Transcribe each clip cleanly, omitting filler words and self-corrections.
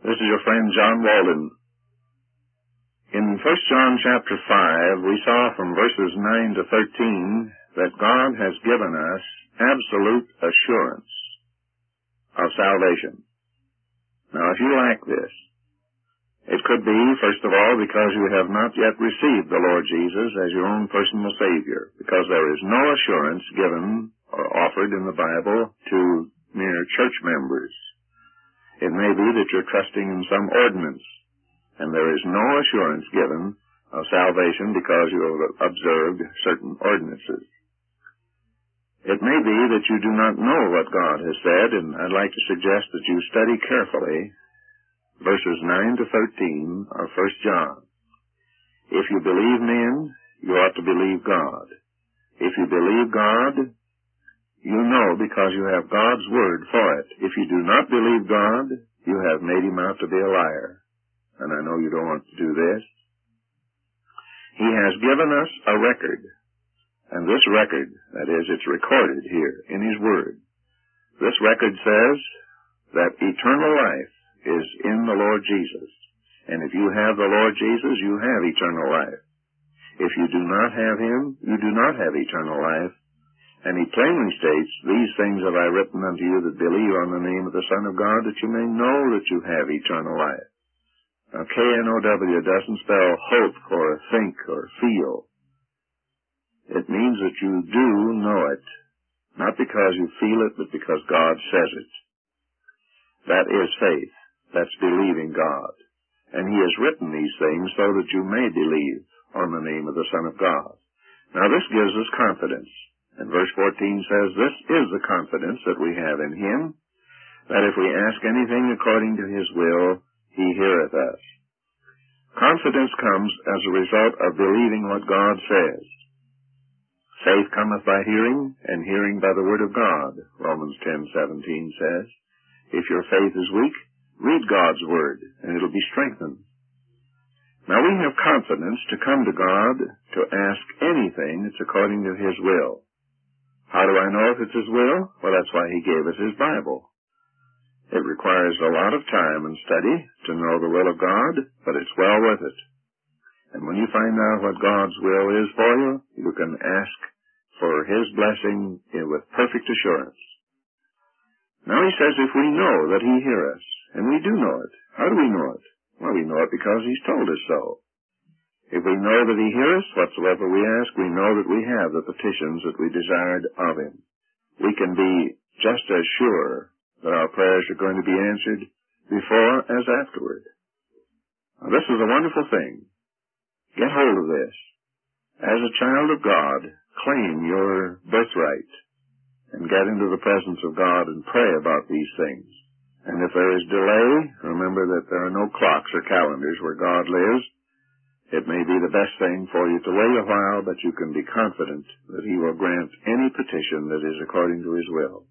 This is your friend John Walden. In 1 John chapter 5, we saw from verses 9 to 13 that God has given us absolute assurance of salvation. Now, if you lack this, it could be, first of all, because you have not yet received the Lord Jesus as your own personal Savior, because there is no assurance given or offered in the Bible to mere church members. It may be that you're trusting in some ordinance, and there is no assurance given of salvation because you have observed certain ordinances. It may be that you do not know what God has said, and I'd like to suggest that you study carefully verses 9 to 13 of 1 John. If you believe men, you ought to believe God. If you believe God, you know because you have God's word for it. If you do not believe God, you have made him out to be a liar. And I know you don't want to do this. He has given us a record. And this record, that is, it's recorded here in his word. This record says that eternal life is in the Lord Jesus. And if you have the Lord Jesus, you have eternal life. If you do not have him, you do not have eternal life. And he plainly states, "These things have I written unto you that believe on the name of the Son of God, that you may know that you have eternal life." Now, K-N-O-W doesn't spell hope or think or feel. It means that you do know it, not because you feel it, but because God says it. That is faith. That's believing God. And he has written these things so that you may believe on the name of the Son of God. Now, this gives us confidence. And verse 14 says, "This is the confidence that we have in him, that if we ask anything according to his will, he heareth us." Confidence comes as a result of believing what God says. Faith cometh by hearing, and hearing by the word of God, Romans 10:17 says. If your faith is weak, read God's word, and it'll be strengthened. Now, we have confidence to come to God to ask anything that's according to his will. How do I know if it's his will? Well, that's why he gave us his Bible. It requires a lot of time and study to know the will of God, but it's well worth it. And when you find out what God's will is for you, you can ask for his blessing with perfect assurance. Now he says if we know that he hears us, and we do know it. How do we know it? Well, we know it because he's told us so. If we know that he hears us, whatsoever we ask, we know that we have the petitions that we desired of him. We can be just as sure that our prayers are going to be answered before as afterward. Now, this is a wonderful thing. Get hold of this. As a child of God, claim your birthright and get into the presence of God and pray about these things. And if there is delay, remember that there are no clocks or calendars where God lives. It may be the best thing for you to wait a while, but you can be confident that he will grant any petition that is according to his will.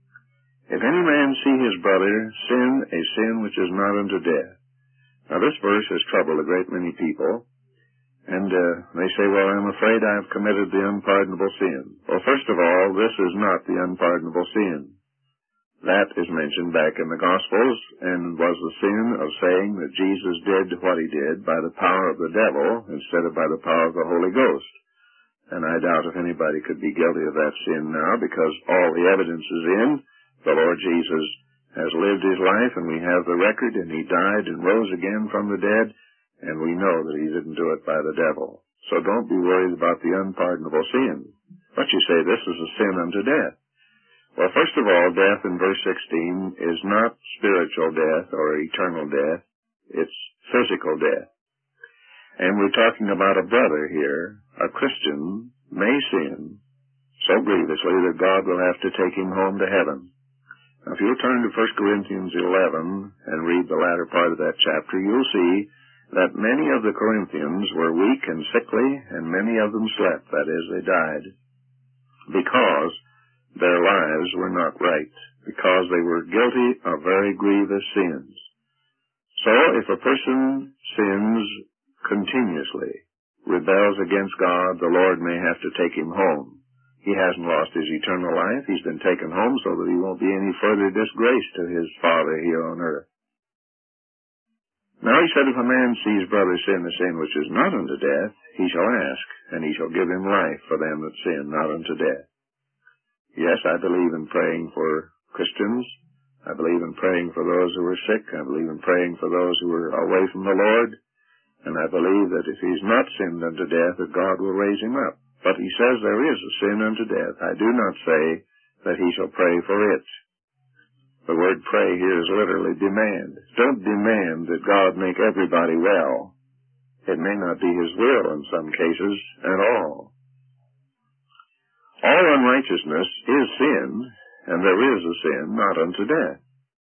If any man see his brother sin a sin which is not unto death. Now, this verse has troubled a great many people. And they say, well, I'm afraid I've committed the unpardonable sin. Well, first of all, this is not the unpardonable sin. That is mentioned back in the Gospels and was the sin of saying that Jesus did what he did by the power of the devil instead of by the power of the Holy Ghost. And I doubt if anybody could be guilty of that sin now because all the evidence is in. The Lord Jesus has lived his life and we have the record, and he died and rose again from the dead. And we know that he didn't do it by the devil. So don't be worried about the unpardonable sin. But you say this is a sin unto death. Well, first of all, death in verse 16 is not spiritual death or eternal death. It's physical death. And we're talking about a brother here. A Christian may sin so grievously that God will have to take him home to heaven. Now, if you'll turn to 1 Corinthians 11 and read the latter part of that chapter, you'll see that many of the Corinthians were weak and sickly, and many of them slept, that is, they died, because their lives were not right, because they were guilty of very grievous sins. So, if a person sins continuously, rebels against God, the Lord may have to take him home. He hasn't lost his eternal life. He's been taken home so that he won't be any further disgrace to his Father here on earth. Now he said, if a man sees brother sin a sin which is not unto death, he shall ask, and he shall give him life for them that sin not unto death. Yes, I believe in praying for Christians. I believe in praying for those who are sick. I believe in praying for those who are away from the Lord. And I believe that if he's not sinned unto death, that God will raise him up. But he says there is a sin unto death. I do not say that he shall pray for it. The word pray here is literally demand. Don't demand that God make everybody well. It may not be his will in some cases at all. All unrighteousness is sin, and there is a sin not unto death.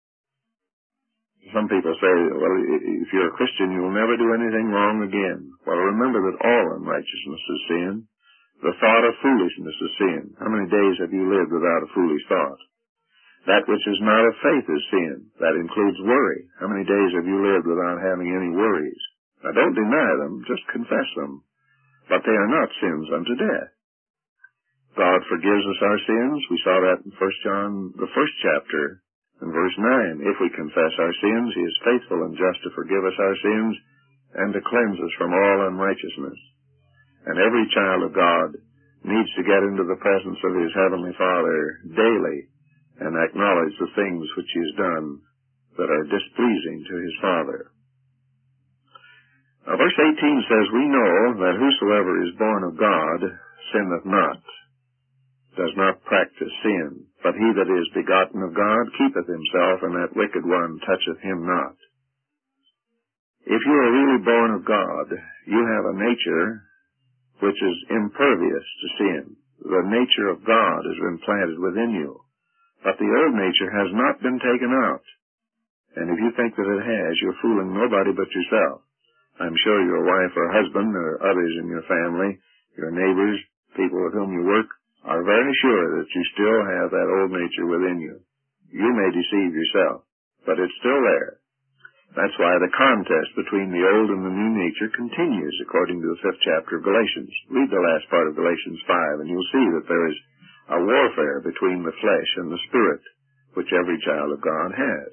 Some people say, well, if you're a Christian, you will never do anything wrong again. Well, remember that all unrighteousness is sin. The thought of foolishness is sin. How many days have you lived without a foolish thought? That which is not of faith is sin. That includes worry. How many days have you lived without having any worries? Now, don't deny them, just confess them. But they are not sins unto death. God forgives us our sins. We saw that in 1 John, the first chapter, in verse 9. If we confess our sins, he is faithful and just to forgive us our sins and to cleanse us from all unrighteousness. And every child of God needs to get into the presence of his Heavenly Father daily and acknowledge the things which he has done that are displeasing to his Father. Now, verse 18 says, we know that whosoever is born of God sinneth not, does not practice sin, but he that is begotten of God keepeth himself, and that wicked one toucheth him not. If you are really born of God, you have a nature which is impervious to sin. The nature of God has been planted within you. But the old nature has not been taken out. And if you think that it has, you're fooling nobody but yourself. I'm sure your wife or husband or others in your family, your neighbors, people with whom you work, are very sure that you still have that old nature within you. You may deceive yourself, but it's still there. That's why the contest between the old and the new nature continues, according to the 5th chapter of Galatians. Read the last part of Galatians 5, and you'll see that there is a warfare between the flesh and the spirit, which every child of God has.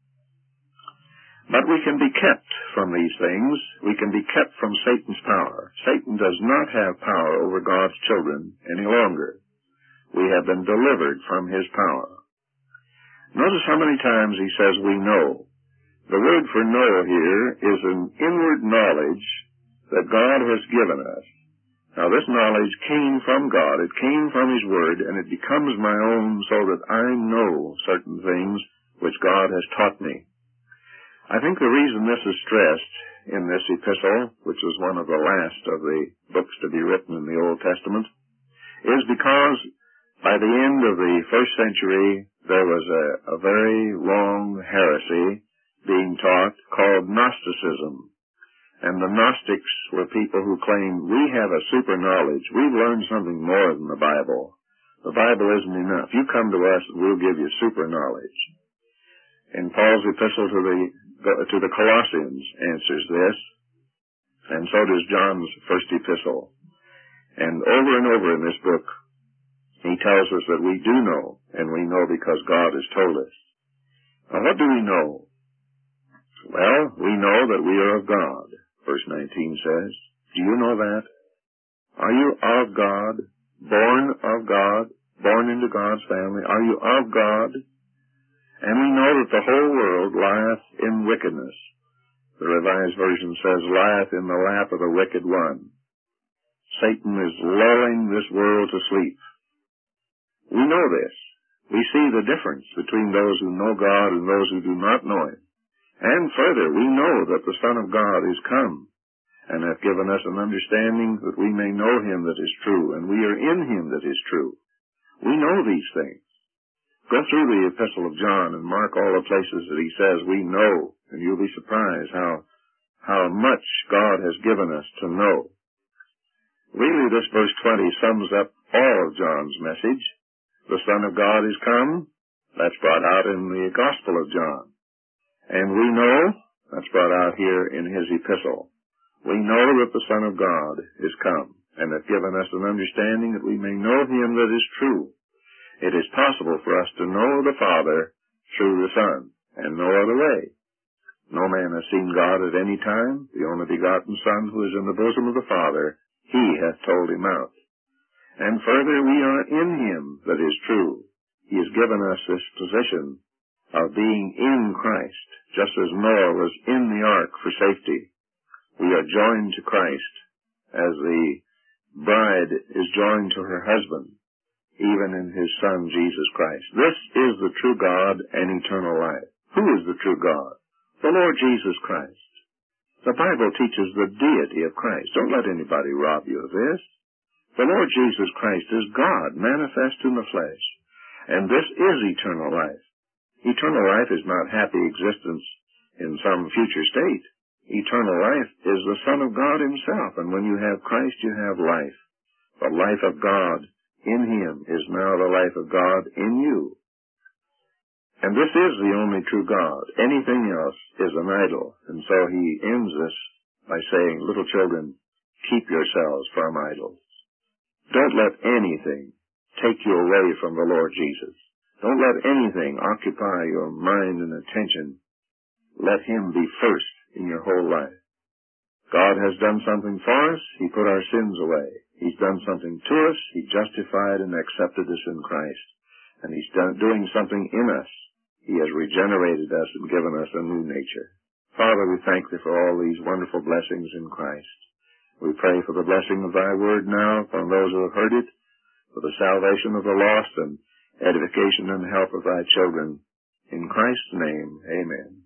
But we can be kept from these things. We can be kept from Satan's power. Satan does not have power over God's children any longer. We have been delivered from his power. Notice how many times he says we know. The word for know here is an inward knowledge that God has given us. Now, this knowledge came from God. It came from his word, and it becomes my own so that I know certain things which God has taught me. I think the reason this is stressed in this epistle, which was one of the last of the books to be written in the Old Testament, is because by the end of the 1st century, there was a very long heresy being taught called Gnosticism. And the Gnostics were people who claimed, we have a super knowledge. We've learned something more than the Bible. The Bible isn't enough. You come to us and we'll give you super knowledge. And Paul's epistle to the Colossians answers this, and so does John's first epistle. And over in this book, he tells us that we do know, and we know because God has told us. Now, what do we know? Well, we know that we are of God. Verse 19 says, do you know that? Are you of God, born of God, born into God's family? Are you of God? And we know that the whole world lieth in wickedness. The Revised Version says, lieth in the lap of the wicked one. Satan is lulling this world to sleep. We know this. We see the difference between those who know God and those who do not know him. And further, we know that the Son of God is come, and hath given us an understanding that we may know him that is true, and we are in him that is true. We know these things. Go through the Epistle of John and mark all the places that he says we know, and you'll be surprised how much God has given us to know. Really, this verse 20 sums up all of John's message. The Son of God is come. That's brought out in the Gospel of John. And we know, that's brought out here in his epistle, we know that the Son of God is come, and hath given us an understanding that we may know him that is true. It is possible for us to know the Father through the Son, and no other way. No man hath seen God at any time. The only begotten Son, who is in the bosom of the Father, he hath told him out. And further, we are in him that is true. He has given us this position of being in Christ, just as Noah was in the ark for safety. We are joined to Christ as the bride is joined to her husband, even in his Son, Jesus Christ. This is the true God and eternal life. Who is the true God? The Lord Jesus Christ. The Bible teaches the deity of Christ. Don't let anybody rob you of this. The Lord Jesus Christ is God, manifest in the flesh. And this is eternal life. Eternal life is not happy existence in some future state. Eternal life is the Son of God himself, and when you have Christ, you have life. The life of God in him is now the life of God in you. And this is the only true God. Anything else is an idol. And so he ends this by saying, little children, keep yourselves from idols. Don't let anything take you away from the Lord Jesus. Don't let anything occupy your mind and attention. Let him be first in your whole life. God has done something for us. He put our sins away. He's done something to us. He justified and accepted us in Christ. And he's doing something in us. He has regenerated us and given us a new nature. Father, we thank thee for all these wonderful blessings in Christ. We pray for the blessing of thy word now upon those who have heard it, for the salvation of the lost and edification and help of thy children. In Christ's name, amen.